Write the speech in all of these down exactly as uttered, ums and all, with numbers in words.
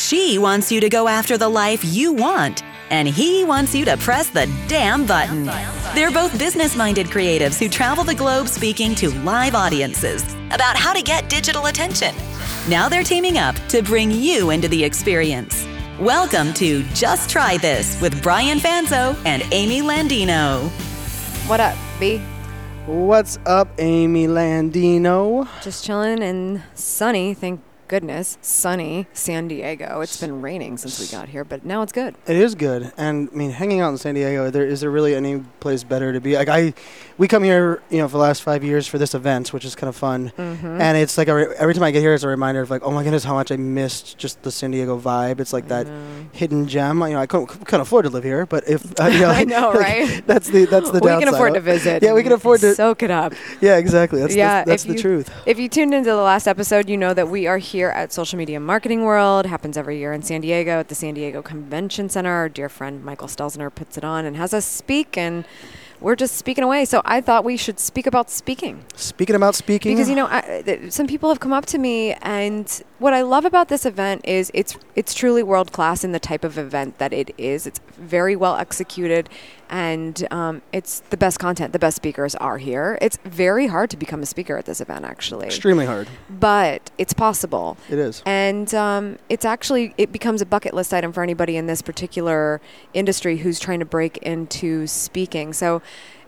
She wants you to go after the life you want, and he wants you to press the damn button. They're both business-minded creatives who travel the globe speaking to live audiences about how to get digital attention. Now they're teaming up to bring you into the experience. Welcome to Just Try This with Brian Fanzo and Amy Landino. What up, B? What's up, Amy Landino? Just chilling in sunny, thank goodness, sunny San Diego. It's been raining since we got here, but now it's good. It is good. And I mean, hanging out in San Diego, there is there really any place better to be? Like I, we come here, you know, for the last five years for this event, which is kind of fun. Mm-hmm. And it's like a re- every time I get here, it's a reminder of like, oh my goodness, how much I missed just the San Diego vibe. It's like I that know. hidden gem. You know, I couldn't, couldn't afford to live here, but if uh, you know, I know, like, right? That's the that's the we downside. can afford to visit. Yeah, we can afford to soak it up. Yeah, exactly. That's yeah, that's, that's the you, truth. If you tuned into the last episode, you know that we are here at Social Media Marketing World. It happens every year in San Diego at the San Diego Convention Center. Our dear friend Michael Stelzner puts it on and has us speak, and we're just speaking away. So I thought we should speak about speaking. Speaking about speaking? Because, you know, I, th- some people have come up to me, and what I love about this event is it's it's truly world class in the type of event that it is. It's very well executed, and um, it's the best content. The best speakers are here. It's very hard to become a speaker at this event, actually. Extremely hard. But it's possible. It is. And um, it's actually, it becomes a bucket list item for anybody in this particular industry who's trying to break into speaking. So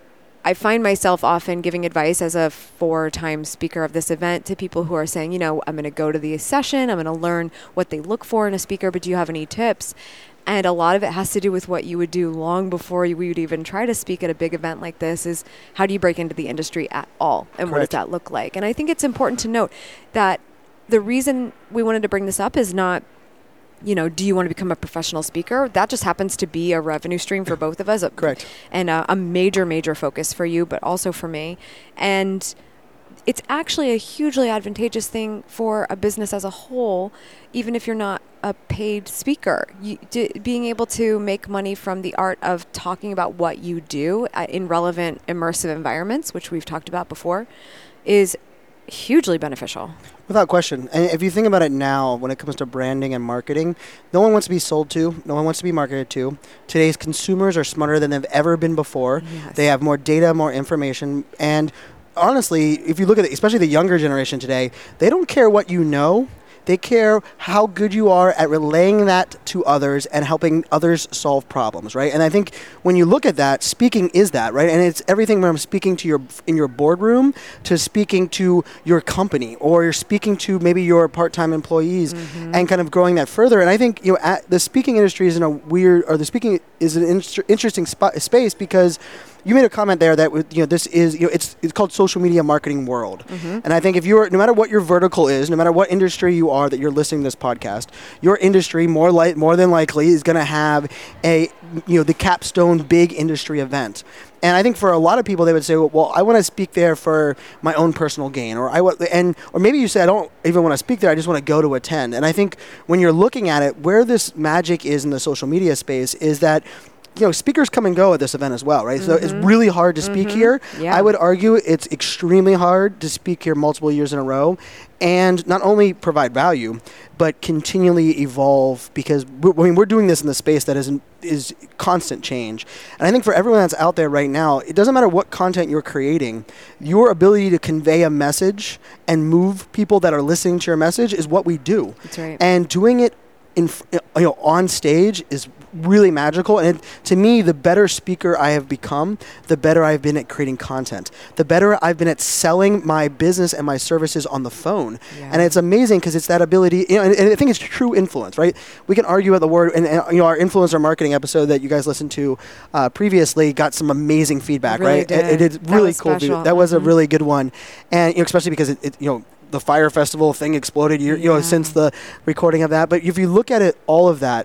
I find myself often giving advice as a four-time speaker of this event to people who are saying, you know, I'm going to go to the session, I'm going to learn what they look for in a speaker, but do you have any tips? And a lot of it has to do with what you would do long before you would even try to speak at a big event like this is how do you break into the industry at all? And Correct. What does that look like? And I think it's important to note that the reason we wanted to bring this up is not, you know, do you want to become a professional speaker? That just happens to be a revenue stream for both of us. Correct. And uh, a major, major focus for you, but also for me. And it's actually a hugely advantageous thing for a business as a whole, even if you're not a paid speaker. You, d- being able to make money from the art of talking about what you do uh, in relevant, immersive environments, which we've talked about before, is hugely beneficial. Without question. And if you think about it now, when it comes to branding and marketing, no one wants to be sold to. No one wants to be marketed to. Today's consumers are smarter than they've ever been before. Yes. They have more data, more information. And honestly, if you look at it, especially the younger generation today, they don't care what you know. They care how good you are at relaying that to others and helping others solve problems, right? And I think when you look at that, speaking is that, right? And it's everything from speaking to your in your boardroom to speaking to your company, or you're speaking to maybe your part-time employees, mm-hmm. and kind of growing that further. And I think, you know, at, the speaking industry is in a weird, or the speaking is an inter- interesting spot, space because you made a comment there that, you know, this is, you know, it's it's called social media marketing world. Mm-hmm. And I think if you're, no matter what your vertical is, no matter what industry you are that you're listening to this podcast, your industry more like more than likely is going to have a, you know, the capstone big industry event. And I think for a lot of people, they would say, well, I want to speak there for my own personal gain, or I want, and or maybe you say, I don't even want to speak there, I just want to go to attend. And I think when you're looking at it, where this magic is in the social media space is that, you know, speakers come and go at this event as well, right? Mm-hmm. So it's really hard to speak mm-hmm. here. Yeah. I would argue it's extremely hard to speak here multiple years in a row and not only provide value, but continually evolve, because we're, I mean, we're doing this in the space that is, is constant change. And I think for everyone that's out there right now, it doesn't matter what content you're creating, your ability to convey a message and move people that are listening to your message is what we do. That's right. And doing it in, you know, on stage is really magical. And it, to me, the better speaker I have become, the better I've been at creating content, the better I've been at selling my business and my services on the phone. Yeah. And it's amazing because it's that ability, you know, and, and I think it's true influence, right? We can argue about the word, and, and you know, our influencer marketing episode that you guys listened to uh, previously got some amazing feedback, really right? Did. It, it did really cool. Special. That was mm-hmm. a really good one. And you know, especially because it, it you know, the Fire Festival thing exploded, you, yeah. you know, since the recording of that. But if you look at it, all of that,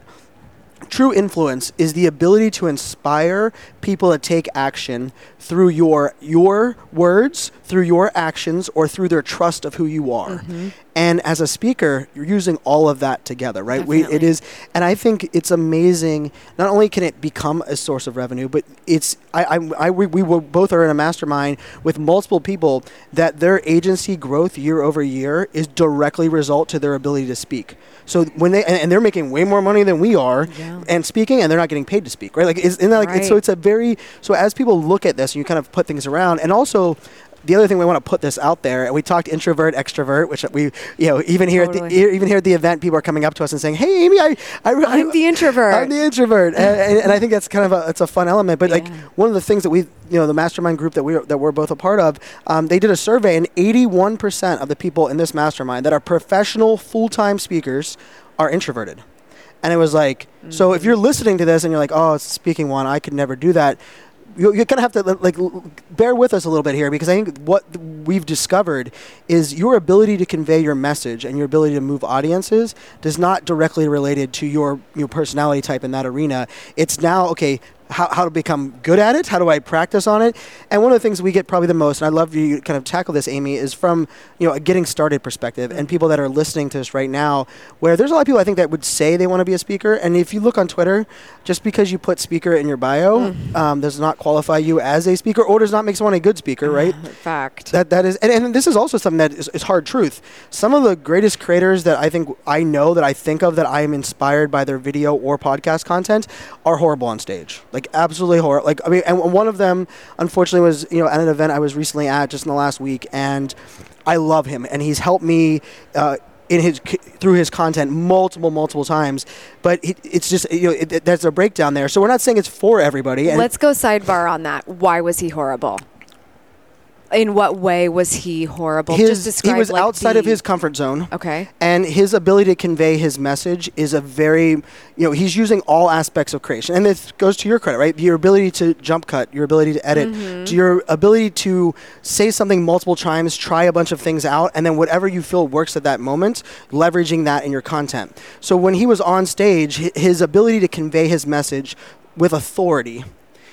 true influence is the ability to inspire people to take action through your your words, through your actions, or through their trust of who you are. Mm-hmm. And as a speaker, you're using all of that together, right? We, Definitely. it is, and I think it's amazing. Not only can it become a source of revenue, but it's, I, I, I we, we were both are in a mastermind with multiple people that their agency growth year over year is directly result to their ability to speak. So when they, and, and they're making way more money than we are Yeah. and speaking, and they're not getting paid to speak, right? Like, isn't that like, it's, so Right. it's a very, so as people look at this and you kind of put things around, and also, the other thing we want to put this out there, and we talked introvert, extrovert, which we, you know, even here at the Totally. even here at the event, people are coming up to us and saying, "Hey, Amy, I, I I'm the introvert." I'm the introvert," and, and, and I think that's kind of a it's a fun element. But like Yeah. one of the things that we, you know, the mastermind group that we that we're both a part of, um, they did a survey, and eighty-one percent of the people in this mastermind that are professional full-time speakers are introverted. And it was like, mm-hmm. so if you're listening to this and you're like, "Oh, it's speaking one, I could never do that." You, you kind of have to like l- bear with us a little bit here, because I think what we've discovered is your ability to convey your message and your ability to move audiences does not directly related to your your personality type in that arena. It's now, okay, how, how to become good at it, how do I practice on it? And one of the things we get probably the most, and I'd love you to kind of tackle this, Amy, is from, you know, a getting started perspective, and people that are listening to this right now, where there's a lot of people I think that would say they want to be a speaker, and if you look on Twitter, just because you put speaker in your bio mm. um, does not qualify you as a speaker, or does not make someone a good speaker, right? Fact. That that is, and, and this is also something that is, is hard truth. Some of the greatest creators that I think I know, that I think of, that I am inspired by their video or podcast content, are horrible on stage. Like absolutely horrible. Like I mean, and one of them, unfortunately, was, you know, at an event I was recently at just in the last week, and I love him, and he's helped me uh, in his through his content multiple multiple times. But it, it's just, you know, it, it, there's a breakdown there. So we're not saying it's for everybody. And let's go sidebar on that. Why was he horrible? In what way was he horrible? His, Just describe he was like outside the, of his comfort zone. Okay. And his ability to convey his message is a very, you know, he's using all aspects of creation. And this goes to your credit, right? Your ability to jump cut, your ability to edit, mm-hmm. to your ability to say something multiple times, try a bunch of things out, and then whatever you feel works at that moment, leveraging that in your content. So when he was on stage, his ability to convey his message with authority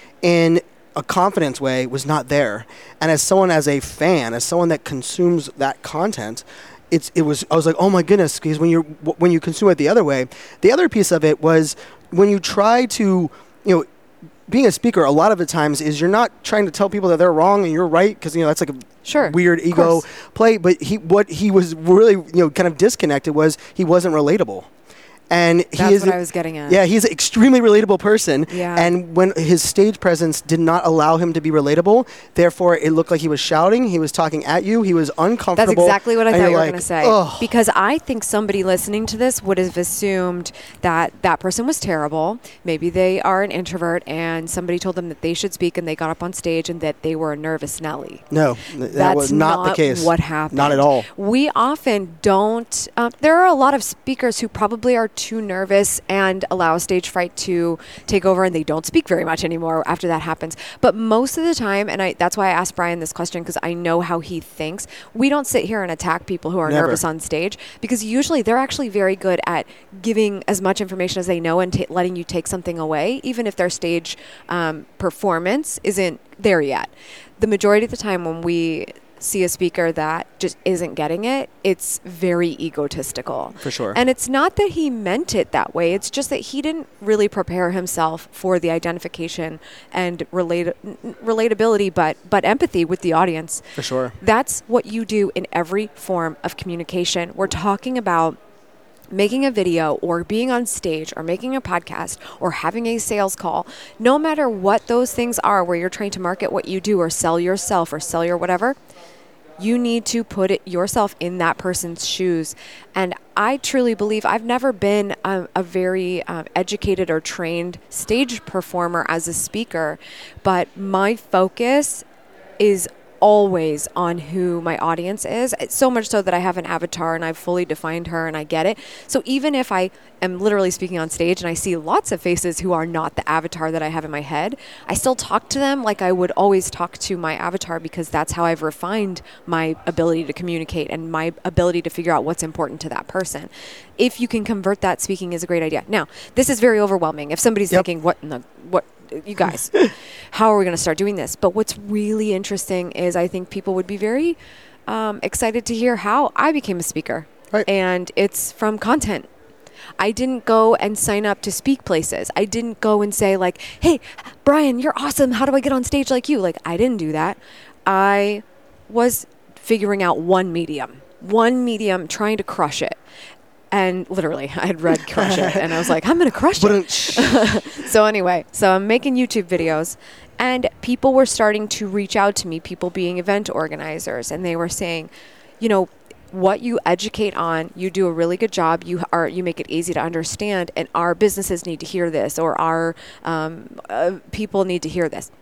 in a confidence way was not there. And as someone, as a fan, as someone that consumes that content, it's it was I was like, oh my goodness, because when you when you consume it the other way, the other piece of it was when you try to, you know, being a speaker, a lot of the times is you're not trying to tell people that they're wrong and you're right, because, you know, that's like a sure, weird ego play. But he what he was really, you know, kind of disconnected was he wasn't relatable. And he That's is, what I was getting at. Yeah, he's an extremely relatable person. Yeah. And when his stage presence did not allow him to be relatable, therefore it looked like he was shouting, he was talking at you, he was uncomfortable. That's exactly what I and thought you're you were like, going to say. Ugh. Because I think somebody listening to this would have assumed that that person was terrible. Maybe they are an introvert and somebody told them that they should speak and they got up on stage and that they were a nervous Nelly. No, th- that That's was not, the case. What happened? Not at all. We often don't. Um, there are a lot of speakers who probably are too nervous and allow stage fright to take over, and they don't speak very much anymore after that happens. But most of the time, and I, that's why I asked Brian this question, because I know how he thinks. We don't sit here and attack people who are Never. nervous on stage, because usually they're actually very good at giving as much information as they know and t- letting you take something away, even if their stage um, performance isn't there yet. The majority of the time when we see a speaker that just isn't getting it, it's very egotistical. For sure. And it's not that he meant it that way. It's just that he didn't really prepare himself for the identification and relate- relatability, but but empathy with the audience. For sure. That's what you do in every form of communication. We're talking about making a video or being on stage or making a podcast or having a sales call. No matter what those things are where you're trying to market what you do or sell yourself or sell your whatever, you need to put it yourself in that person's shoes. And I truly believe I've never been a, a very um, educated or trained stage performer as a speaker, but my focus is always on who my audience is. It's so much so that I have an avatar and I've fully defined her and I get it. So even if I am literally speaking on stage and I see lots of faces who are not the avatar that I have in my head, I still talk to them like I would always talk to my avatar, because that's how I've refined my ability to communicate and my ability to figure out what's important to that person. If you can convert that, speaking is a great idea. Now, this is very overwhelming. If somebody's Yep. thinking, what in the, what, you guys, how are we going to start doing this? But what's really interesting is I think people would be very um, excited to hear how I became a speaker. Right. And it's from content. I didn't go and sign up to speak places. I didn't go and say like, hey, Brian, you're awesome. How do I get on stage like you? Like, I didn't do that. I was figuring out one medium, one medium, trying to crush it. And literally, I had read Crush It, and I was like, I'm going to crush it. So anyway, so I'm making YouTube videos, and people were starting to reach out to me, people being event organizers, and they were saying, you know, what you educate on, you do a really good job. You are you make it easy to understand, and our businesses need to hear this, or our um, uh, people need to hear this.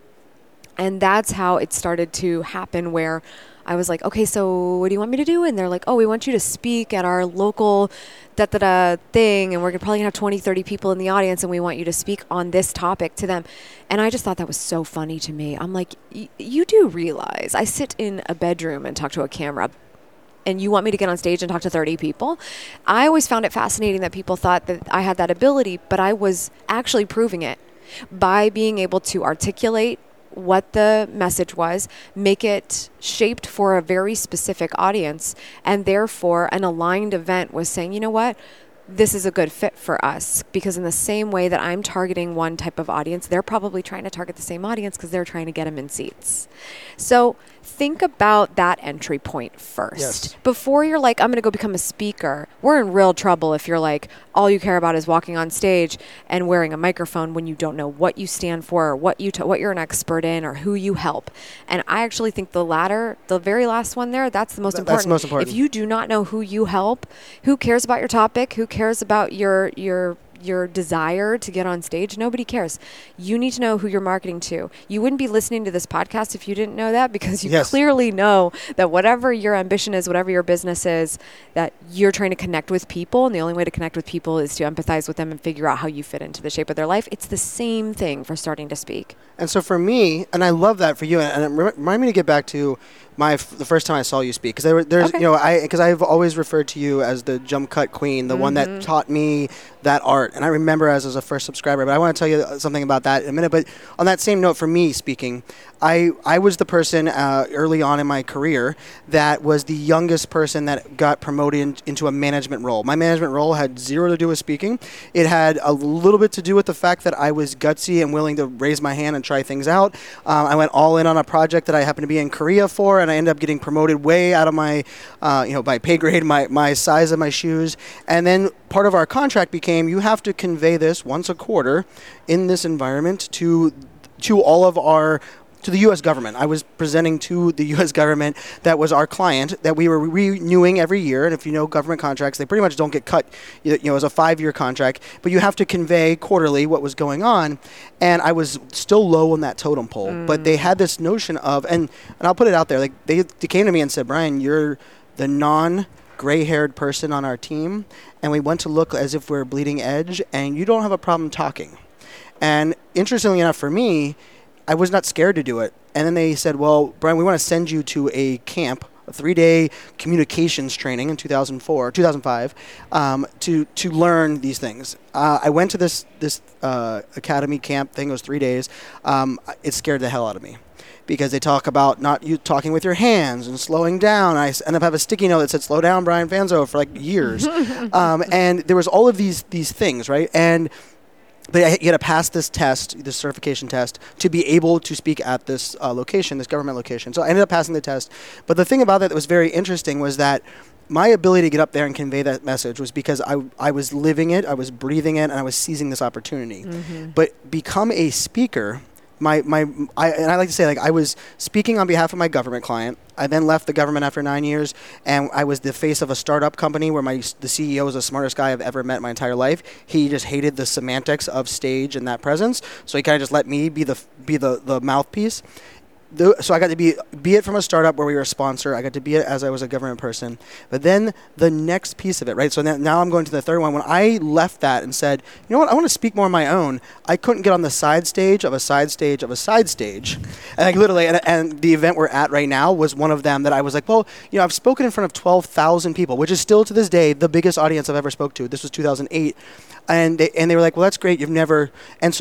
And that's how it started to happen, where I was like, okay, so what do you want me to do? And they're like, oh, we want you to speak at our local da-da-da thing, and we're probably going to have twenty, thirty people in the audience, and we want you to speak on this topic to them. And I just thought that was so funny to me. I'm like, you do realize I sit in a bedroom and talk to a camera, and you want me to get on stage and talk to thirty people? I always found it fascinating that people thought that I had that ability, but I was actually proving it by being able to articulate what the message was, make it shaped for a very specific audience, and therefore an aligned event was saying, you know what, this is a good fit for us, because in the same way that I'm targeting one type of audience, they're probably trying to target the same audience because they're trying to get them in seats. So think about that entry point first. Yes. Before you're like, I'm going to go become a speaker, we're in real trouble if you're like, all you care about is walking on stage and wearing a microphone when you don't know what you stand for, or what, you t- what you're an expert in, or who you help. And I actually think the latter, the very last one there, that's the most Th- important. That's the most important. If you do not know who you help, who cares about your topic, who cares about your your your desire to get on stage, nobody cares. You need to know who you're marketing to. You wouldn't be listening to this podcast if you didn't know that, because you Yes. clearly know that whatever your ambition is, whatever your business is, that you're trying to connect with people, and the only way to connect with people is to empathize with them and figure out how you fit into the shape of their life. It's the same thing for starting to speak. And so for me, and I love that for you, and it rem- remind me to get back to my f- the first time I saw you speak, because there, there's Okay. you know I because I've always referred to you as the jump cut queen, the one that taught me that art, and I remember as as a first subscriber. But I want to tell you something about that in a minute. But on that same note, for me speaking, I I was the person uh, early on in my career that was the youngest person that got promoted in, into a management role. My management role had zero to do with speaking. It had a little bit to do with the fact that I was gutsy and willing to raise my hand and try things out. Um, I went all in on a project that I happened to be in Korea for, and I ended up getting promoted way out of my, uh, you know, my pay grade, my, my size of my shoes. And then part of our contract became, you have to convey this once a quarter in this environment to to all of our to the U S government. I was presenting to the U S government that was our client, that we were renewing every year. And if you know government contracts, they pretty much don't get cut, you know, as a five-year contract. But you have to convey quarterly what was going on. And I was still low on that totem pole. Mm. But they had this notion of, and, and I'll put it out there, like they, they came to me and said, Brian, you're the non- gray-haired person on our team, and we want to look as if we're bleeding edge, and you don't have a problem talking. And interestingly enough for me, I was not scared to do it. And then they said, well, Brian, we want to send you to a camp, a three-day communications training in two thousand four, two thousand five, um, to to learn these things. Uh, I went to this this uh, academy camp thing. It was three days. Um, it scared the hell out of me, because they talk about not you talking with your hands and slowing down. I ended up having a sticky note that said, slow down, Brian Fanzo, for like years. um, and there was all of these these things, right? And but you had to pass this test, this certification test, to be able to speak at this uh, location, this government location. So I ended up passing the test. But the thing about that that was very interesting was that my ability to get up there and convey that message was because I, I was living it, I was breathing it, and I was seizing this opportunity. Mm-hmm. But become a speaker... My my I, and I like to say, like, I was speaking on behalf of my government client. I then left the government after nine years, and I was the face of a startup company where my the C E O was the smartest guy I've ever met in my entire life. He just hated the semantics of stage and that presence, so he kind of just let me be the be the, the mouthpiece. The, so I got to be be it from a startup where we were a sponsor. I got to be it as I was a government person. But then the next piece of it, right? So now, now I'm going to the third one. When I left that and said, you know what, I want to speak more on my own, I couldn't get on the side stage of a side stage of a side stage. And like literally, and, and the event we're at right now was one of them that I was like, well, you know, I've spoken in front of twelve thousand people, which is still to this day the biggest audience I've ever spoke to. This was two thousand eight. And they, and they were like, well, that's great. You've never. And so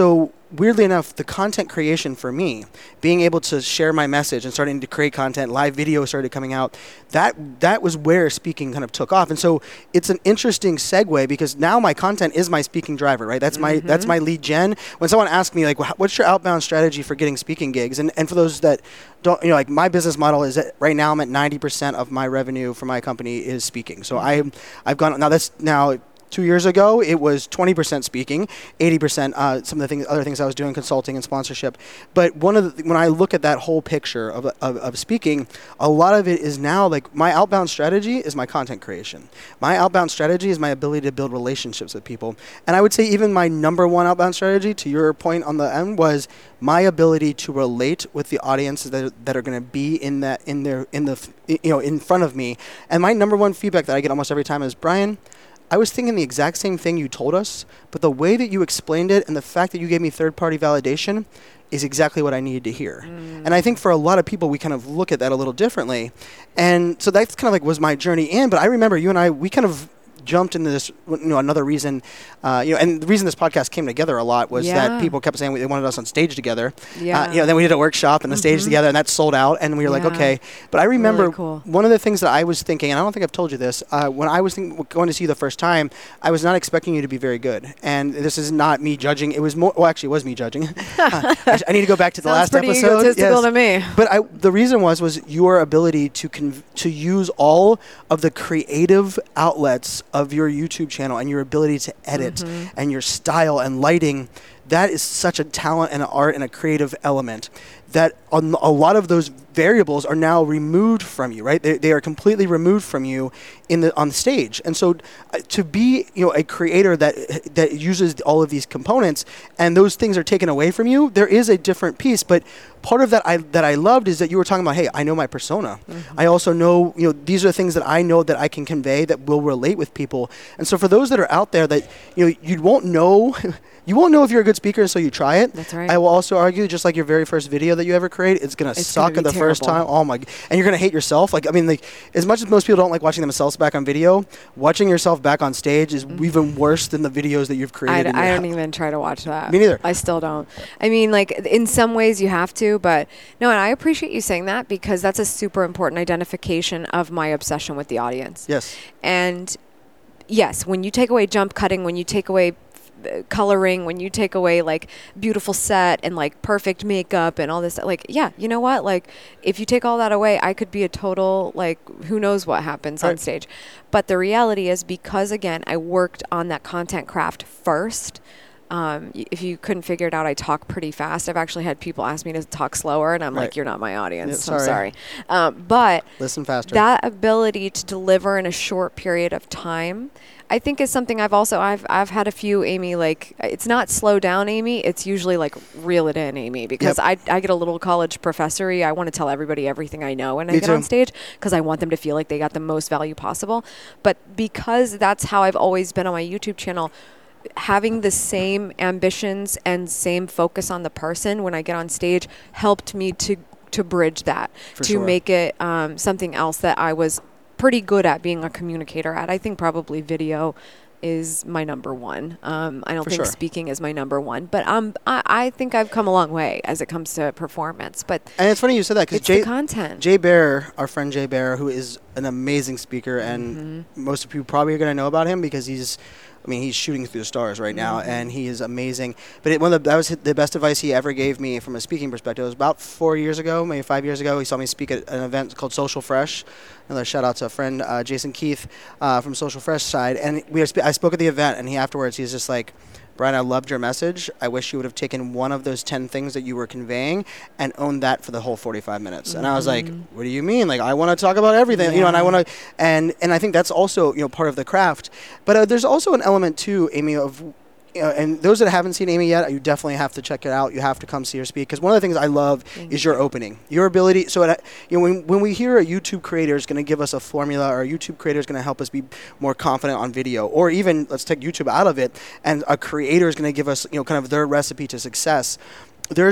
weirdly enough, the content creation for me, being able to share my message and starting to create content, live video started coming out, that that was where speaking kind of took off. And so it's an interesting segue because now my content is my speaking driver, right? That's my mm-hmm. that's my lead gen. When someone asks me, like, what's your outbound strategy for getting speaking gigs? And and for those that don't, you know, like my business model is that right now I'm at ninety percent of my revenue for my company is speaking. So I, I've gone, now that's now, Two years ago, it was twenty percent speaking, eighty percent uh, some of the things, other things I was doing, consulting and sponsorship. But one of the, when I look at that whole picture of, of, of speaking, a lot of it is now like my outbound strategy is my content creation. My outbound strategy is my ability to build relationships with people. And I would say even my number one outbound strategy, to your point on the end, was my ability to relate with the audiences that, that are going to be in that in their in the you know in front of me. And my number one feedback that I get almost every time is, Brian, I was thinking the exact same thing you told us, but the way that you explained it and the fact that you gave me third-party validation is exactly what I needed to hear. Mm. And I think for a lot of people, we kind of look at that a little differently. And so that's kind of like was my journey in. But I remember you and I, we kind of jumped into this, you know, another reason, uh, you know, and the reason this podcast came together a lot was yeah. that people kept saying they wanted us on stage together. Yeah. Uh, you know, then we did a workshop and a mm-hmm. stage together, and that sold out, and we were yeah. like, okay. But I remember really cool. one of the things that I was thinking, and I don't think I've told you this, uh, when I was think- going to see you the first time, I was not expecting you to be very good. And this is not me judging. It was more, well, actually, it was me judging. uh, I, I need to go back to the last pretty episode. Egotistical yes. to me. But I, the reason was, was your ability to conv- to use all of the creative outlets of your YouTube channel and your ability to edit mm-hmm. and your style and lighting. That is such a talent and an art and a creative element that on a lot of those variables are now removed from you, right? They, they are completely removed from you in the on stage. And so uh, to be, you know, a creator that that uses all of these components and those things are taken away from you, there is a different piece. But part of that I that I loved is that you were talking about, hey, I know my persona. Mm-hmm. I also know, you know, these are things that I know that I can convey that will relate with people. And so for those that are out there that, you know, you won't know You won't know if you're a good speaker until you try it. That's right. I will also argue, just like your very first video that you ever create, it's gonna it's suck gonna at the terrible. first time. Oh my! And you're gonna hate yourself. Like I mean, like as much as most people don't like watching themselves back on video, watching yourself back on stage is mm-hmm. even worse than the videos that you've created. I, d- I don't even try to watch that. Me neither. I still don't. I mean, like in some ways you have to, but no. And I appreciate you saying that because that's a super important identification of my obsession with the audience. Yes. And yes, when you take away jump cutting, when you take away coloring, when you take away like beautiful set and like perfect makeup and all this, like, yeah, you know what? Like if you take all that away, I could be a total, like, who knows what happens right. on stage. But the reality is because again, I worked on that content craft first. Um, if you couldn't figure it out, I talk pretty fast. I've actually had people ask me to talk slower and I'm right. like, you're not my audience. Yeah, sorry. I'm sorry. Um, but listen faster. That ability to deliver in a short period of time, I think is something I've also, I've I've had a few, Amy, like, it's not slow down, Amy. It's usually like reel it in, Amy, because yep. I I get a little college professor-y. I want to tell everybody everything I know when I get too. on stage because I want them to feel like they got the most value possible. But because that's how I've always been on my YouTube channel, having the same ambitions and same focus on the person when I get on stage helped me to to bridge that, For to sure. make it um, something else that I was pretty good at being a communicator at. I think probably video is my number one. Um, I don't For think sure. speaking is my number one, but um, I, I think I've come a long way as it comes to performance. But and it's funny you said that because Jay, the content. Jay Bear, our friend Jay Bear, who is an amazing speaker, and mm-hmm. most of you probably are going to know about him because he's, I mean, he's shooting through the stars right now, mm-hmm. and he is amazing. But it, one of the, that was the best advice he ever gave me from a speaking perspective. It was about four years ago, maybe five years ago. He saw me speak at an event called Social Fresh. Another shout out to a friend, uh, Jason Keith, uh, from Social Fresh side. And we were sp- I spoke at the event, and he afterwards, he's just like, Brian, I loved your message. I wish you would have taken one of those ten things that you were conveying and owned that for the whole forty-five minutes. Mm-hmm. And I was like, what do you mean? Like, I want to talk about everything, yeah. you know, and I want to, and, and I think that's also, you know, part of the craft. But uh, there's also an element too, Amy, of, you know, and those that haven't seen Amy yet, you definitely have to check it out. You have to come see her speak because one of the things I love Thank is your opening, your ability. So, it, you know, when when we hear a YouTube creator is going to give us a formula, or a YouTube creator is going to help us be more confident on video, or even let's take YouTube out of it, and a creator is going to give us, you know, kind of their recipe to success. There's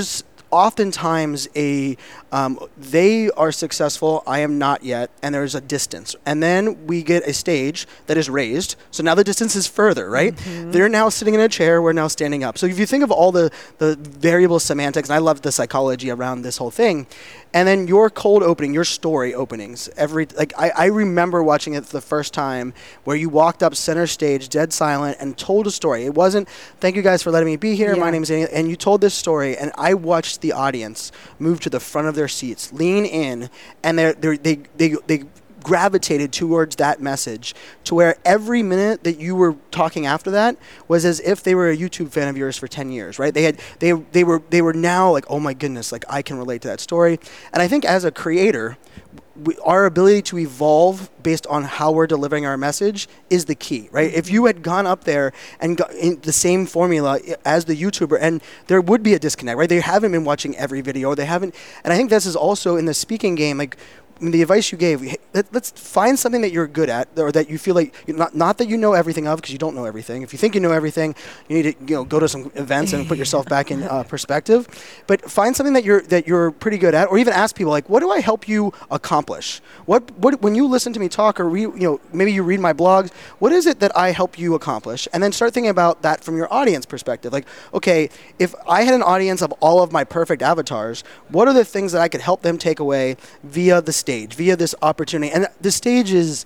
oftentimes a um, they are successful, I am not yet, and there's a distance. And then we get a stage that is raised, so now the distance is further, right? Mm-hmm. They're now sitting in a chair, we're now standing up. So if you think of all the, the variable semantics, and I love the psychology around this whole thing, and then your cold opening, your story openings, every like I, I remember watching it the first time where you walked up center stage, dead silent, and told a story. It wasn't, thank you guys for letting me be here, yeah. my name is Annie, and you told this story, and I watched the audience move to the front of their seats, lean in, and they're, they're, they they they gravitated towards that message to where every minute that you were talking after that was as if they were a YouTube fan of yours for ten years, right? They had they they were they were now like, oh my goodness, like I can relate to that story. And I think as a creator, we, our ability to evolve based on how we're delivering our message is the key, right? If you had gone up there and got in the same formula as the YouTuber, and there would be a disconnect, right? They haven't been watching every video, or they haven't, and I think this is also in the speaking game, like the advice you gave, let, let's find something that you're good at, or that you feel like, not not that you know everything of, because you don't know everything. If you think you know everything, you need to you know go to some events and put yourself back in uh, perspective. But find something that you're that you're pretty good at, or even ask people like, what do I help you accomplish? What what when you listen to me talk, or read, you know maybe you read my blogs, what is it that I help you accomplish? And then start thinking about that from your audience perspective. Like, okay, if I had an audience of all of my perfect avatars, what are the things that I could help them take away via the stage, via this opportunity? And the stage is,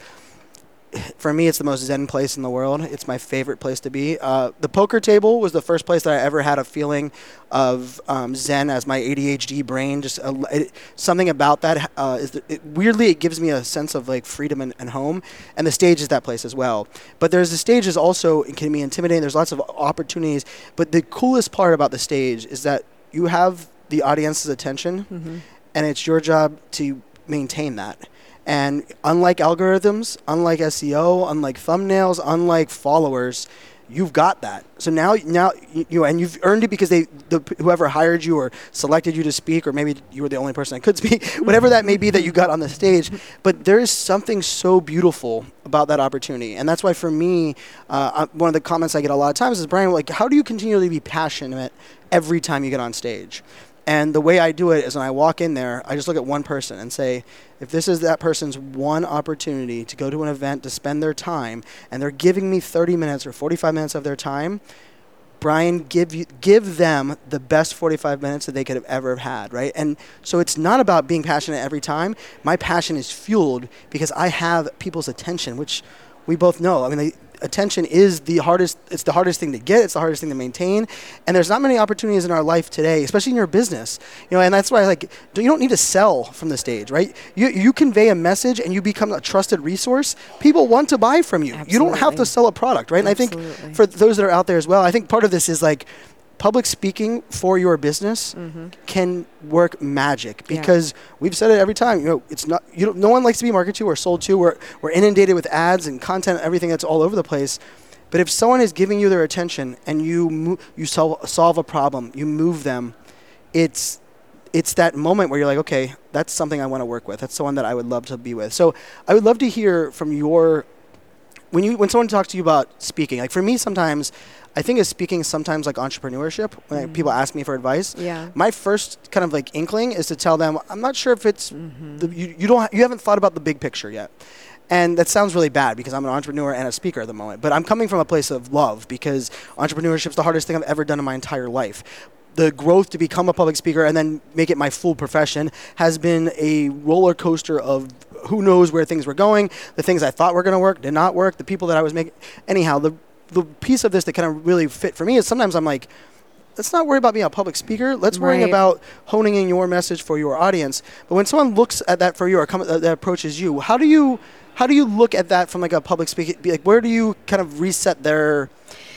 for me, it's the most zen place in the world. It's my favorite place to be. Uh, the poker table was the first place that I ever had a feeling of um, zen as my A D H D brain. Just uh, it, something about that uh, is that it, weirdly it gives me a sense of like freedom and, and home. And the stage is that place as well. But there's the stage is also, it can be intimidating. There's lots of opportunities. But the coolest part about the stage is that you have the audience's attention, mm-hmm. and it's your job to maintain that. And unlike algorithms, unlike S E O, unlike thumbnails, unlike followers, you've got that. So now, now you, you know, and you've earned it because they, the, whoever hired you or selected you to speak, or maybe you were the only person that could speak, whatever that may be that you got on the stage. But there is something so beautiful about that opportunity, and that's why for me, uh, one of the comments I get a lot of times is, Brian, like, how do you continually be passionate every time you get on stage? And the way I do it is when I walk in there, I just look at one person and say, if this is that person's one opportunity to go to an event, to spend their time, and they're giving me thirty minutes or forty-five minutes of their time, Brian, give you, give them the best forty-five minutes that they could have ever had, right? And so it's not about being passionate every time. My passion is fueled because I have people's attention, which we both know. I mean, they, attention is the hardest, it's the hardest thing to get, it's the hardest thing to maintain, and there's not many opportunities in our life today, especially in your business, you know, and that's why, like, you don't need to sell from the stage, right? You you convey a message and you become a trusted resource. People want to buy from you. Absolutely. You don't have to sell a product, right? Absolutely. And I think for those that are out there as well, I think part of this is like, public speaking for your business mm-hmm. can work magic, because yeah. we've said it every time. You know, it's not. You don't, no one likes to be marketed to or sold to. We're we're inundated with ads and content, everything that's all over the place. But if someone is giving you their attention and you mo- you solve solve a problem, you move them, it's it's that moment where you're like, okay, that's something I want to work with. That's someone that I would love to be with. So I would love to hear from your when you when someone talks to you about speaking. Like for me, sometimes. I think of speaking sometimes like entrepreneurship. When mm-hmm. people ask me for advice, yeah. my first kind of like inkling is to tell them, I'm not sure if it's mm-hmm. the, you, you don't ha- you haven't thought about the big picture yet. And that sounds really bad because I'm an entrepreneur and a speaker at the moment. But I'm coming from a place of love, because entrepreneurship is the hardest thing I've ever done in my entire life. The growth to become a public speaker and then make it my full profession has been a roller coaster of who knows where things were going. The things I thought were going to work did not work. The people that I was making, anyhow, the the piece of this that kind of really fit for me is sometimes I'm like, let's not worry about being a public speaker. Let's right. worry about honing in your message for your audience. But when someone looks at that for you, or come, uh, that approaches you, how do you how do you look at that from like a public speaking? Like, where do you kind of reset their?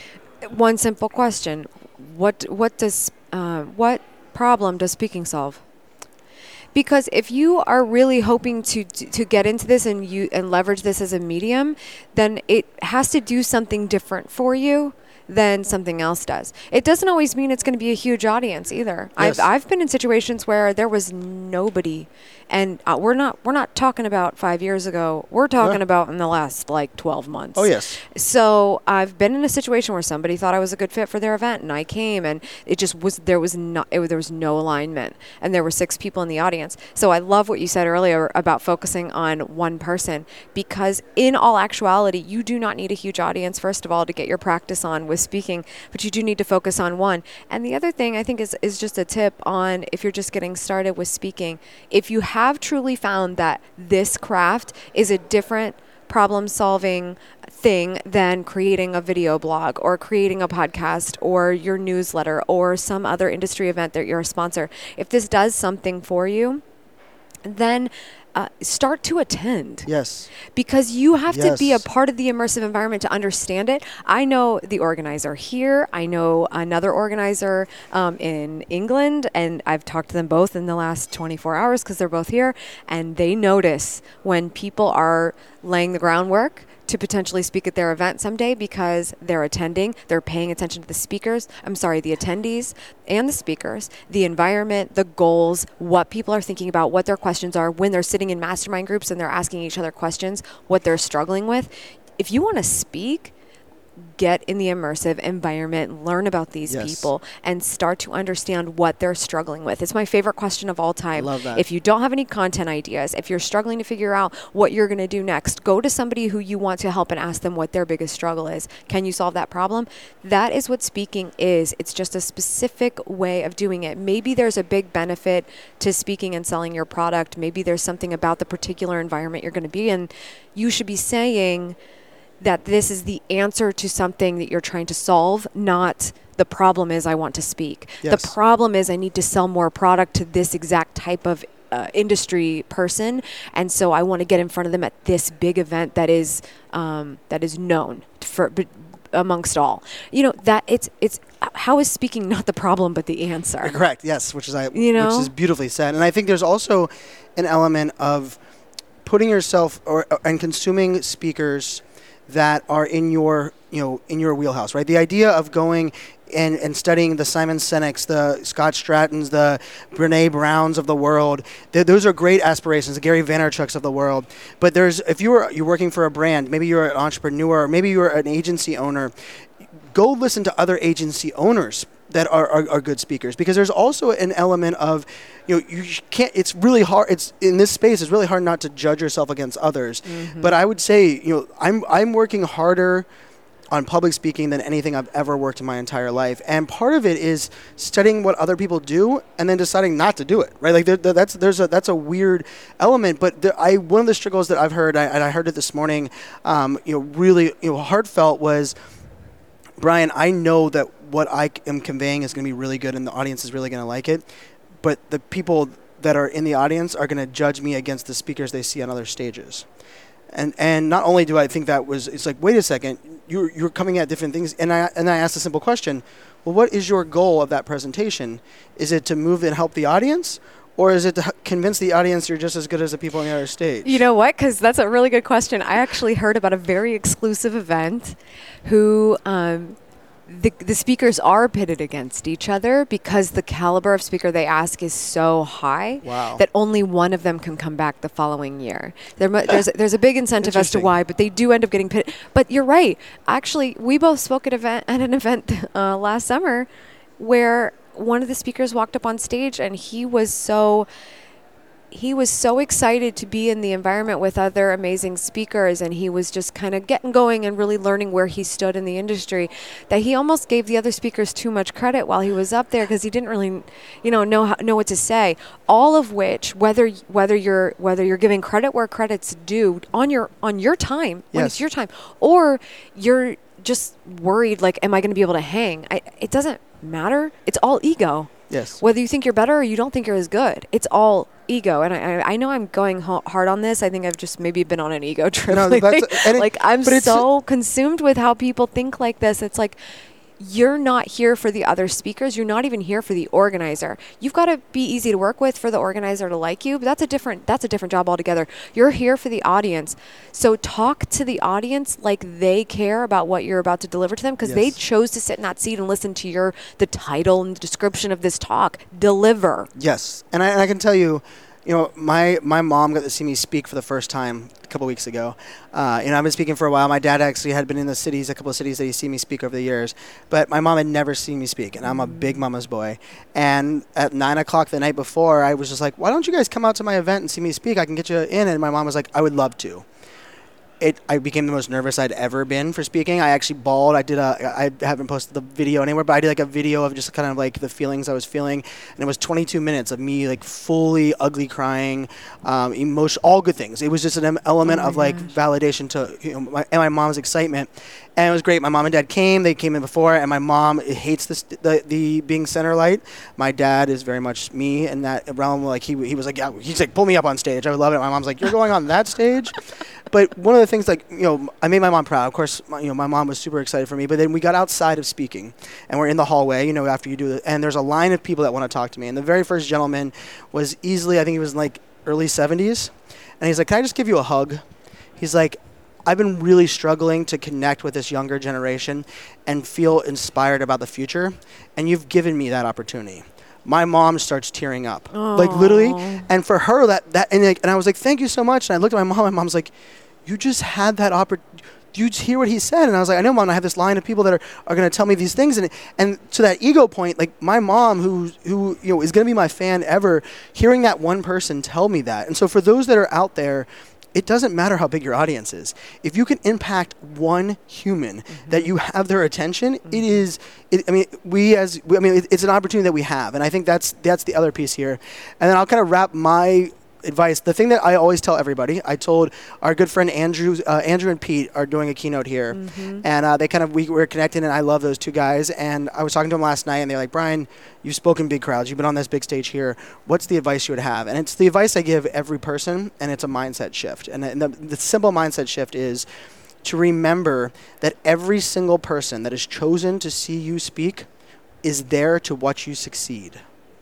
One simple question: What what does uh, what problem does speaking solve? Because if you are really hoping to to get into this and you and leverage this as a medium, then it has to do something different for you than something else does. It doesn't always mean it's going to be a huge audience either. Yes. I've I've been in situations where there was nobody, and uh, we're not we're not talking about five years ago. We're talking Yeah. about in the last like twelve months. Oh, yes. So I've been in a situation where somebody thought I was a good fit for their event, and I came, and it just was there was not it, there was no alignment, and there were six people in the audience. So I love what you said earlier about focusing on one person, because in all actuality, you do not need a huge audience first of all to get your practice on with speaking, but you do need to focus on one. And the other thing I think is is just a tip on if you're just getting started with speaking. If you have truly found that this craft is a different problem solving thing than creating a video blog or creating a podcast or your newsletter or some other industry event that you're a sponsor, if this does something for you, then uh, start to attend. Yes. Because you have to be a Yes. part of the immersive environment to understand it. I know the organizer here. I know another organizer um, in England, and I've talked to them both in the last twenty-four hours because they're both here, and they notice when people are laying the groundwork to potentially speak at their event someday because they're attending, they're paying attention to the speakers, I'm sorry, the attendees and the speakers, the environment, the goals, what people are thinking about, what their questions are, when they're sitting in mastermind groups and they're asking each other questions, what they're struggling with. If you want to speak, get in the immersive environment, learn about these Yes. people, and start to understand what they're struggling with. It's my favorite question of all time. Love that. If you don't have any content ideas, if you're struggling to figure out what you're going to do next, go to somebody who you want to help and ask them what their biggest struggle is. Can you solve that problem? That is what speaking is. It's just a specific way of doing it. Maybe there's a big benefit to speaking and selling your product. Maybe there's something about the particular environment you're going to be in. You should be saying that this is the answer to something that you're trying to solve, not the problem is I want to speak. Yes. The problem is I need to sell more product to this exact type of uh, industry person, and so I want to get in front of them at this big event that is um, that is known for b- amongst all. You know that it's it's how is speaking not the problem but the answer? Correct. Yes, which is I, You know? which is beautifully said. And I think there's also an element of putting yourself or and consuming speakers that are in your, you know, in your wheelhouse, right? The idea of going and, and studying the Simon Sinek's, the Scott Strattons, the Brene Browns of the world, th- those are great aspirations, the Gary Vaynerchuk's of the world. But there's, if you were you're working for a brand, maybe you're an entrepreneur, maybe you're an agency owner, go listen to other agency owners that are, are, are good speakers, because there's also an element of, you know, you can't, it's really hard, it's in this space, it's really hard not to judge yourself against others. Mm-hmm. But I would say, you know, I'm, I'm working harder on public speaking than anything I've ever worked in my entire life. And part of it is studying what other people do and then deciding not to do it, right? Like there, there, that's, there's a, that's a weird element, but there, I, one of the struggles that I've heard, I, and I heard it this morning, um, you know, really, you know, heartfelt was, Brian, I know that what I am conveying is going to be really good and the audience is really going to like it, but the people that are in the audience are going to judge me against the speakers they see on other stages. And and not only do I think that was, it's like, wait a second, you're you're coming at different things. And I and I asked a simple question, well, what is your goal of that presentation? Is it to move and help the audience? Or is it to h- convince the audience you're just as good as the people on the other stage? You know what? Because that's a really good question. I actually heard about a very exclusive event who um, the, the speakers are pitted against each other because the caliber of speaker they ask is so high Wow. that only one of them can come back the following year. There, mu- there's, there's a big incentive as to Interesting. why, but they do end up getting pitted. But you're right. Actually, we both spoke at, event, at an event uh, last summer where one of the speakers walked up on stage and he was so he was so excited to be in the environment with other amazing speakers, and he was just kind of getting going and really learning where he stood in the industry, that he almost gave the other speakers too much credit while he was up there because he didn't really, you know, know how, know what to say. All of which, whether whether you're whether you're giving credit where credit's due on your on your time, when Yes. it's your time, or you're just worried like, am I going to be able to hang? I, it doesn't matter. It's all ego. Yes. Whether you think you're better or you don't think you're as good, it's all ego. And I, I I know I'm going ho- hard on this. I think I've just maybe been on an ego trip. No, lately. that's- and it- like I'm but it's- so consumed with how people think like this. It's like you're not here for the other speakers. You're not even here for the organizer. You've got to be easy to work with for the organizer to like you, but that's a different that's a different job altogether. You're here for the audience. So talk to the audience like they care about what you're about to deliver to them, because yes. they chose to sit in that seat and listen to your the title and the description of this talk. Deliver. Yes. And I, and I can tell you, you know, my, my mom got to see me speak for the first time a couple weeks ago. Uh, you know, I've been speaking for a while. My dad actually had been in the cities, a couple of cities that he's seen me speak over the years. But my mom had never seen me speak, and I'm a big mama's boy. And at nine o'clock the night before, I was just like, why don't you guys come out to my event and see me speak? I can get you in. And my mom was like, I would love to. It, I became the most nervous I'd ever been for speaking. I actually bawled. I did a, I haven't posted the video anywhere, but I did like a video of just kind of like the feelings I was feeling. And it was twenty-two minutes of me like fully ugly crying, um, emotion, all good things. It was just an element oh of like gosh. validation to, you know, my, and my mom's excitement. And it was great. My mom and dad came. They came in before, and my mom hates this, the the being center light. My dad is very much me in that realm. Like he he was like, yeah, he's like, pull me up on stage. I would love it. My mom's like, you're going on that stage? But one of the things, like, you know, I made my mom proud. Of course, my, you know, my mom was super excited for me. But then we got outside of speaking, and we're in the hallway, you know, after you do it. And there's a line of people that want to talk to me. And the very first gentleman was easily, I think he was in like early seventies. And he's like, can I just give you a hug? He's like, I've been really struggling to connect with this younger generation and feel inspired about the future. And you've given me that opportunity. My mom starts tearing up, Aww. like literally. And for her, that, that and, like, and I was like, thank you so much. And I looked at my mom, and my mom's like, you just had that opportunity. You hear what he said? And I was like, I know, Mom, I have this line of people that are, are going to tell me these things. And and to that ego point, like my mom, who, who you know, is going to be my fan ever, hearing that one person tell me that. And so for those that are out there, it doesn't matter how big your audience is. If you can impact one human, mm-hmm. that you have their attention, mm-hmm. it is, it, I mean, we as, we, I mean, it, it's an opportunity that we have. And I think that's that's the other piece here. And then I'll kind of wrap my advice. The thing that I always tell everybody, I told our good friend Andrew, uh, Andrew and Pete are doing a keynote here. Mm-hmm. And uh, they kind of, we were connected, and I love those two guys. And I was talking to them last night, and they're like, Brian, you've spoken big crowds. You've been on this big stage here. What's the advice you would have? And it's the advice I give every person, and it's a mindset shift. And, and the, the simple mindset shift is to remember that every single person that is chosen to see you speak is there to watch you succeed.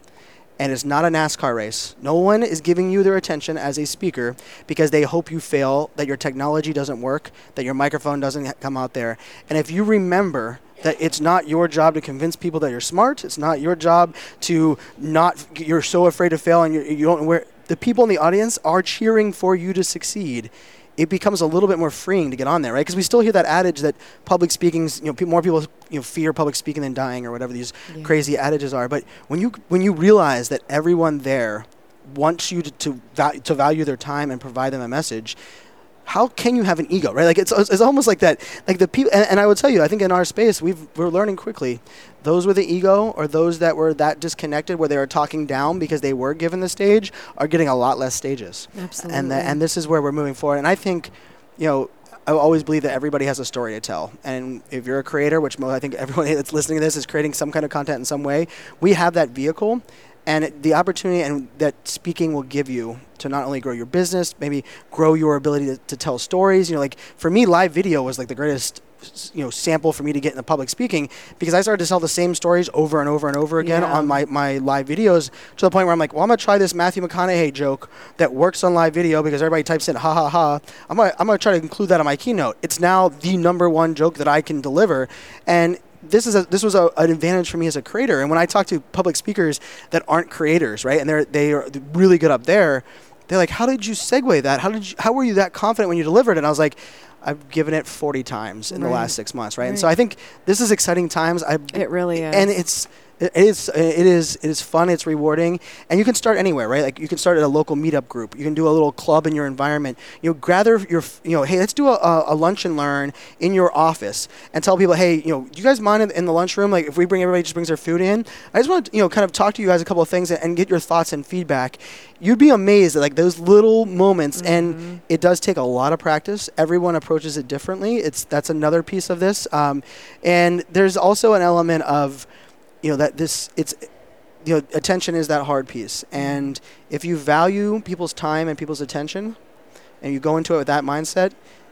And it's not a NASCAR race. No one is giving you their attention as a speaker because they hope you fail, that your technology doesn't work, that your microphone doesn't come out there. And if you remember that it's not your job to convince people that you're smart, it's not your job to not, you're so afraid to fail, and you're, you don't, where the people in the audience are cheering for you to succeed, it becomes a little bit more freeing to get on there, right? Because we still hear that adage that public speaking's, you know, pe- more people, you know, fear public speaking than dying, or whatever these yeah. crazy adages are. But when you when you realize that everyone there wants you to to, val- to value their time and provide them a message, how can you have an ego, right? Like it's it's almost like that. Like the people, and, and I would tell you, I think in our space we've we're learning quickly. Those with the ego, or those that were that disconnected, where they were talking down because they were given the stage, are getting a lot less stages. Absolutely. And the, and this is where we're moving forward. And I think, you know, I always believe that everybody has a story to tell. And if you're a creator, which mo- I think everyone that's listening to this is creating some kind of content in some way, we have that vehicle. And it, the opportunity and that speaking will give you to not only grow your business, maybe grow your ability to, to tell stories. You know, like for me, live video was like the greatest, you know, sample for me to get into public speaking, because I started to tell the same stories over and over and over again yeah. on my, my live videos, to the point where I'm like, well, I'm going to try this Matthew McConaughey joke that works on live video because everybody types in ha ha ha. I'm going to I'm going to try to include that in my keynote. It's now the number one joke that I can deliver. And This is a, this was a, an advantage for me as a creator. And when I talk to public speakers that aren't creators, right, and they're they are really good up there, they're like, "How did you segue that? How did you, how were you that confident when you delivered it?" And I was like, "I've given it forty times in right. the last six months, right? right?" And so I think this is exciting times. I it really is, and it's. It is, it is, it is fun. It's rewarding, and you can start anywhere, right? Like you can start at a local meetup group. You can do a little club in your environment. You know, gather your, you know, hey, let's do a, a lunch and learn in your office, and tell people, hey, you know, do you guys mind in, in the lunchroom? Like if we bring everybody just brings their food in, I just want to, you know, kind of talk to you guys a couple of things and, and get your thoughts and feedback. You'd be amazed at like those little moments, mm-hmm. and it does take a lot of practice. Everyone approaches it differently. It's that's another piece of this, um, and there's also an element of, you know, that this, it's, you know, attention is that hard piece. And if you value people's time and people's attention, and you go into it with that mindset,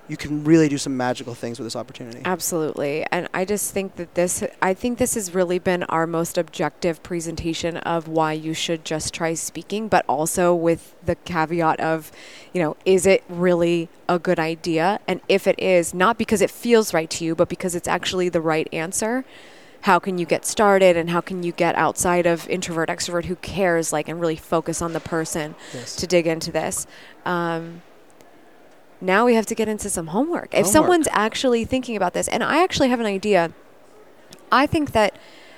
you can really do some magical things with this opportunity. Absolutely. And I just think that this, I think this has really been our most objective presentation of why you should just try speaking, but also with the caveat of, you know, is it really a good idea? And if it is, not because it feels right to you, but because it's actually the right answer, how can you get started, and how can you get outside of introvert, extrovert, who cares, like, and really focus on the person Yes. to dig into this. Um, now we have to get into some homework. If Homework. someone's actually thinking about this, and I actually have an idea, I think that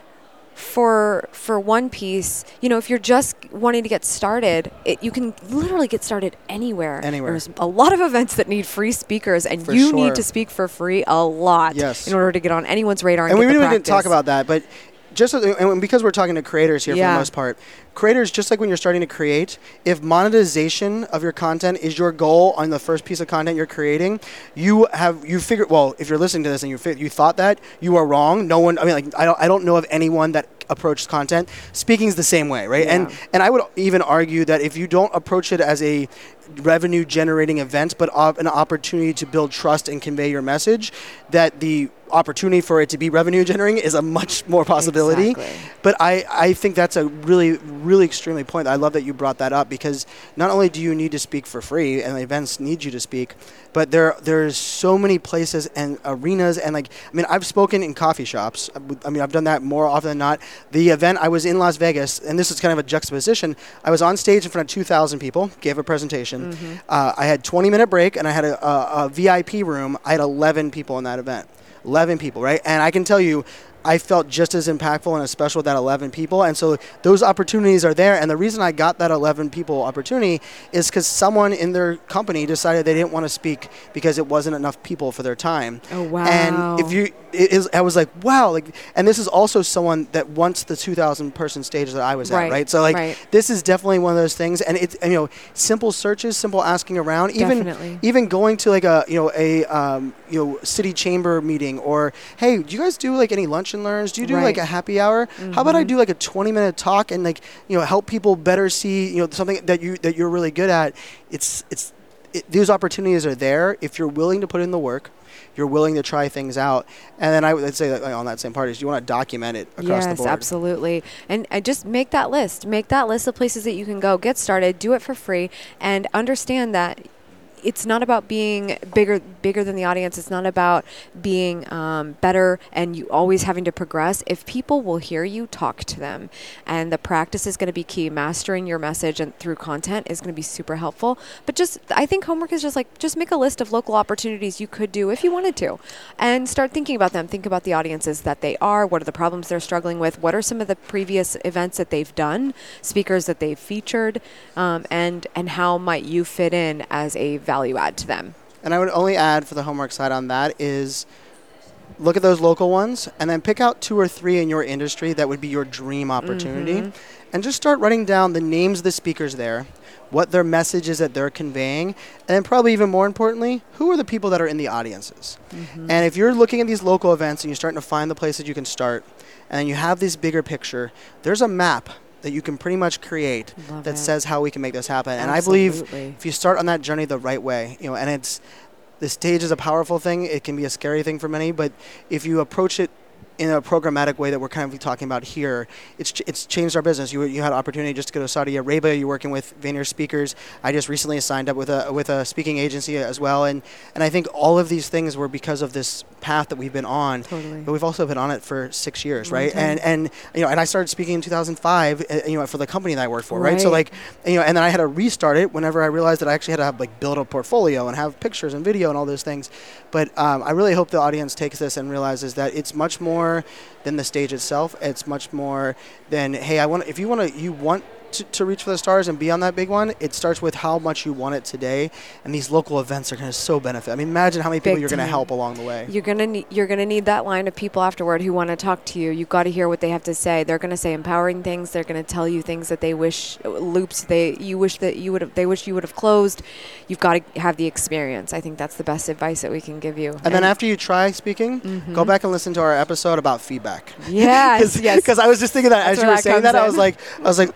for for one piece, you know, if you're just wanting to get started, it, you can literally get started anywhere. Anywhere. There's a lot of events that need free speakers, and For you sure. need to speak for free a lot Yes. in order to get on anyone's radar and, And get we the really didn't talk practice. about that, but just so, and because we're talking to creators here for Yeah. the most part, creators, just like when you're starting to create, if monetization of your content is your goal on the first piece of content you're creating, you have you figured. Well, if you're listening to this and you fi- you thought that, you are wrong. No one. I mean, like I don't I don't know of anyone that approaches content. Speaking is the same way, right? Yeah. And and I would even argue that if you don't approach it as a revenue generating event, but op- an opportunity to build trust and convey your message, that the opportunity for it to be revenue generating is a much more possibility. Exactly. But I, I think that's a really, really extremely point. I love that you brought that up, because not only do you need to speak for free, and the events need you to speak, but there there's so many places and arenas, and like, I mean, I've spoken in coffee shops. I mean, I've done that more often than not. The event, I was in Las Vegas, and this is kind of a juxtaposition. I was on stage in front of two thousand people, gave a presentation. Mm-hmm. Uh, I had twenty minute break, and I had a, a, a V I P room. I had eleven people in that event. eleven people, right? And I can tell you, I felt just as impactful and as special with that eleven people. And so those opportunities are there. And the reason I got that eleven people opportunity is because someone in their company decided they didn't want to speak because it wasn't enough people for their time. Oh, wow. And if you, it is, I was like, wow. Like, and this is also someone that wants the two thousand person stage that I was Right, at, right? So like, right. this is definitely one of those things. And it's, and, you know, simple searches, simple asking around, even, Definitely. even going to like a, you know, a, um, you know, city chamber meeting, or, hey, do you guys do like any lunch and learns? Do you do Right. like a happy hour? How about I do like a twenty minute talk and like, you know, help people better see, you know, something that you, that you're really good at. It's, it's, it, those opportunities are there if you're willing to put in the work, you're willing to try things out. And then I would say that, like, on that same part is you want to document it across yes, the board. absolutely. And uh, just make that list. Make that list of places that you can go. Get started. Do it for free. And understand that it's not about being bigger bigger than the audience. It's not about being um, better and you always having to progress. If people will hear you, talk to them. And the practice is going to be key. Mastering your message and through content is going to be super helpful. But just, I think homework is just like, just make a list of local opportunities you could do if you wanted to. And start thinking about them. Think about the audiences that they are. What are the problems they're struggling with? What are some of the previous events that they've done? Speakers that they've featured? Um, and, and how might you fit in as a value add to them? And I would only add for the homework side on that is look at those local ones and then pick out two or three in your industry that would be your dream opportunity. Mm-hmm. And just start writing down the names of the speakers there, what their message is that they're conveying, and then probably even more importantly, who are the people that are in the audiences. Mm-hmm. And if you're looking at these local events and you're starting to find the places you can start, and then you have this bigger picture, there's a map that you can pretty much create Love that it. says how we can make this happen. And Absolutely. I believe if you start on that journey the right way, you know, and it's, the stage is a powerful thing. It can be a scary thing for many, but if you approach it in a programmatic way that we're kind of talking about here, it's ch- it's changed our business. You you had an opportunity just to go to Saudi Arabia. You're working with Vayner Speakers. I just recently signed up with a with a speaking agency as well, and and I think all of these things were because of this path that we've been on. Totally. But we've also been on it for six years, Long right? time. And and you know, and I started speaking in two thousand five, uh, you know, for the company that I worked for, right? So Right. like, you know, and then I had to restart it whenever I realized that I actually had to have like build a portfolio and have pictures and video and all those things. But um, I really hope the audience takes this and realizes that it's much more than the stage itself. It's much more than, hey, I want. If you want to, you want to, to reach for the stars and be on that big one. It starts with how much you want it today, and these local events are going to so benefit. I mean, imagine how many people Big you're going to time. help along the way. You're gonna need, you're gonna need that line of people afterward who want to talk to you. You've got to hear what they have to say. They're gonna say empowering things. They're gonna tell you things that they wish loops they you wish that you would have they wish you would have closed. You've got to have the experience. I think that's the best advice that we can give you. And, then after you try speaking, Mhm. go back and listen to our episode about feedback. yes, yes, Because I was just thinking that That's as you where were that saying comes that, I was in. like, I was like, ooh, you have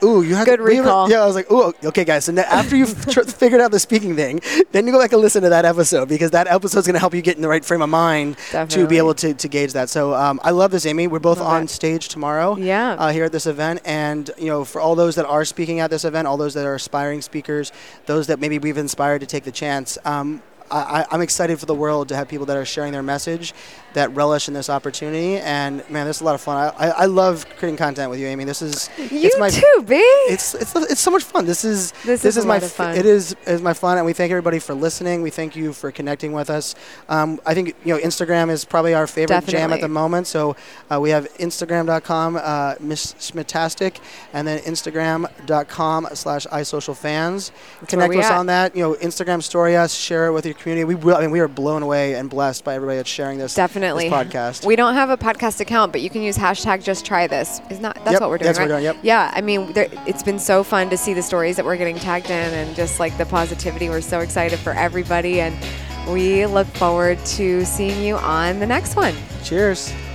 good recall. Yeah, I was like, oh, okay, guys. So now after you've tr- figured out the speaking thing, then you go back and listen to that episode because that episode is going to help you get in the right frame of mind Definitely. to be able to, to gauge that. So um, I love this, Amy. We're both Love on it. stage tomorrow. Yeah. Uh, here at this event, and you know, for all those that are speaking at this event, all those that are aspiring speakers, those that maybe we've inspired to take the chance. Um, I, I'm excited for the world to have people that are sharing their message, that relish in this opportunity, and man, this is a lot of fun. I, I, I love creating content with you, Amy. This is You it's my, too, B. It's it's it's so much fun. This is This this is a my lot of f- fun. It is is my fun, and we thank everybody for listening. We thank you for connecting with us. Um, I think you know Instagram is probably our favorite jam Definitely. at the moment. So uh, we have Instagram dot com uh, Miss Schmitastic, and then Instagram dot com slash iSocialFans. Connect we with us at. on that. You know, Instagram story us, share it with your community. We will, I mean, we are blown away and blessed by everybody that's sharing this. Definitely. This podcast. We don't have a podcast account, but you can use hashtag just try this. Is not that's Yep, what we're doing, that's what right? we're doing, yep. Yeah, I mean, there, it's been so fun to see the stories that we're getting tagged in and just like the positivity. We're so excited for everybody, and we look forward to seeing you on the next one. Cheers.